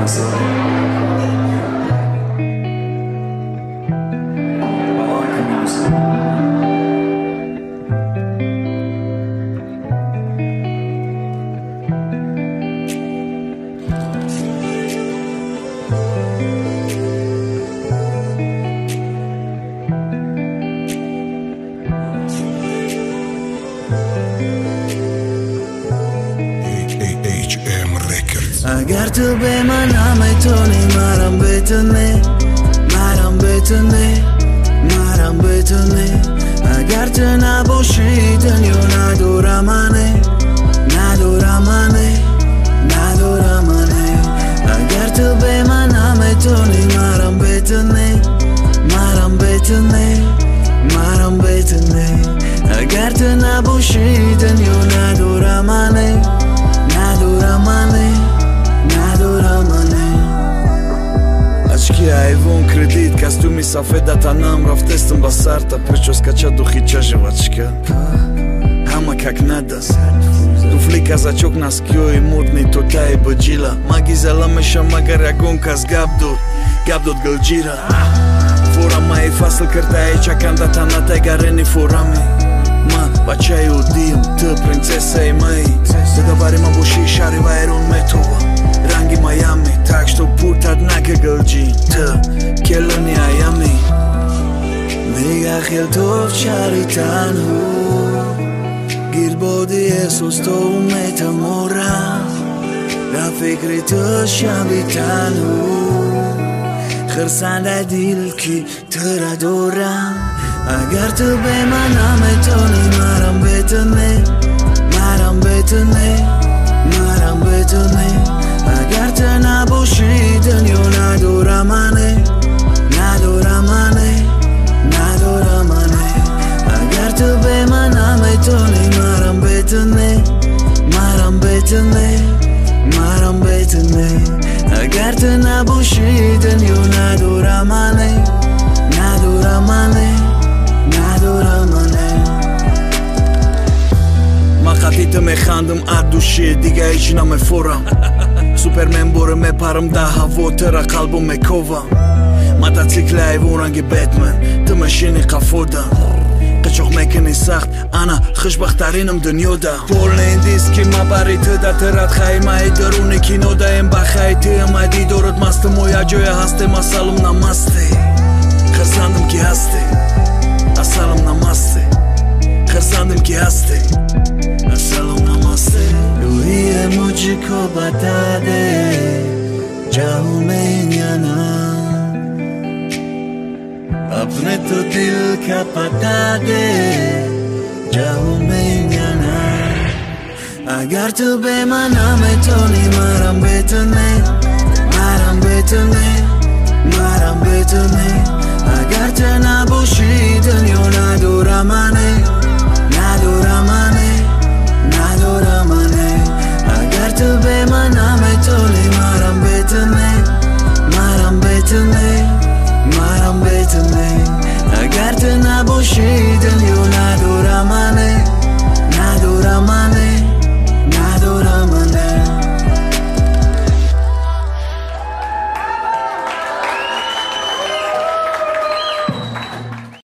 اگر تو به من نمیتونی مرم بتونی اگر تو نباشی دنیا ندارم منه اگر تو به من نمیتونی مرم بتونی اگر تو نباشی دنیا ندارم منه Очки айвон кредит костюми сафедата нам раф тестом ба сарта прическа чадухи чажевачка Ама как надо туфли казачок носкиёи модни тотаи баҷила магизала меша магар ягон кас гап дод галҷира форамаи фасл кирдаи чаканда танатай гарени форами ман бачаи оддиям ту принцессаи маи дада бари ман боши шаҳри вайрон метова ранги Майами так что пуртад нака галҷи ту келони аями нигah хел тов шаҳри танҳо гирбоди эҳсос то метаморам дар фикри ту шаби танҳо хирсанда дил ки тура дорам агар ту бе ман наметони марам бетуне اگر تو نباشی دنیا ندارم منه اگر تو به من نمیتونی مرم بتونی اگر تو نباشی دنیا ندارم منه من خطیت میخندم از دوشی دیگه هیچ نمیفورم سوپرمن بوره میپرم در هوا تر قلبو میکوام мотоцикли айвон ранги бетмен ту машини қафодам қичоқ мекунӣ сахт ана хушбахтаринам дунёда полнин диски ма бари ту да тират хаймаи даруни кинода ин ба хай ту амади дорад мастам мо як ҷоя ҳасте масалум намасте хирсандам ки ҳасте асалум намасте хирсандам ки ҳасте асалум намасте рӯҳие муҷико батаде ҷаҳу меяна अपने तो दिल का पता दे जाओ मेंयाना अगर तू बेमाना में तो नहीं मारम बेतने अगर तना बोशी दुनिया ना दूरा माने